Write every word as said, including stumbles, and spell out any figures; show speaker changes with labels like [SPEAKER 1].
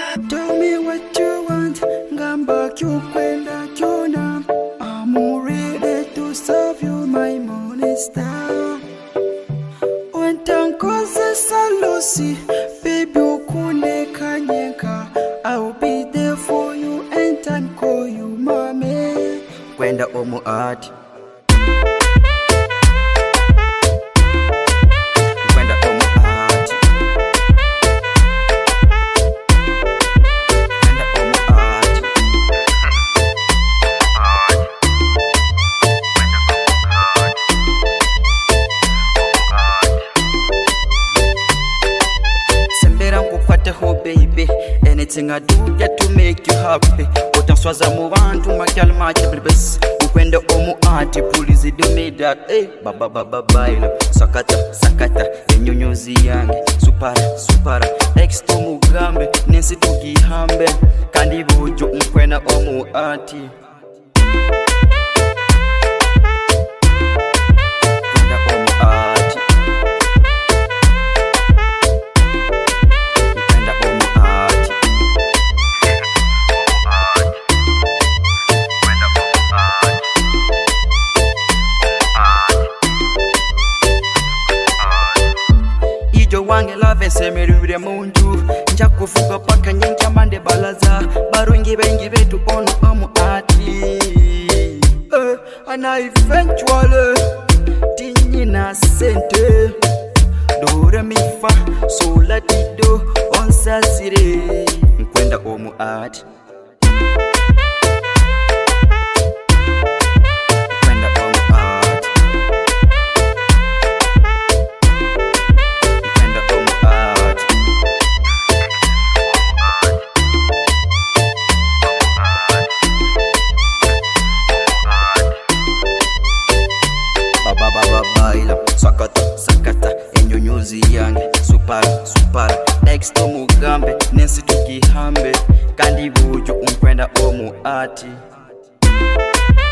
[SPEAKER 1] Tell me what you want, ngamba kyukwenda kyona. I'm ready to serve you, my morning star. Wantankoze salosi, baby ukune kanyeka. I'll be there for you and time call you mommy. Kwenda omu ati. Oh baby, anything I do get to make you happy. Utanswaza mu bantu makyal mache blibes. Ukwenda omu ati police do me that. Hey, baba baba baila. Sakata sakata enyonyozi yange. Supara supara exto mugambe nensi tugihambe. Kandi bujo mkwena omu ati. Wange lave semerure munju nja kufuka paka nyenja mande balaza barungi bengi betu ono omu ati eh, ana eventually tinyi na sente dore mifa sola dido onsa sire nkwenda omu ati. Sakata sakata enyonyozi yange supara supara next to mugambe nensi tukihambe kandi bujo unkwenda omu ati.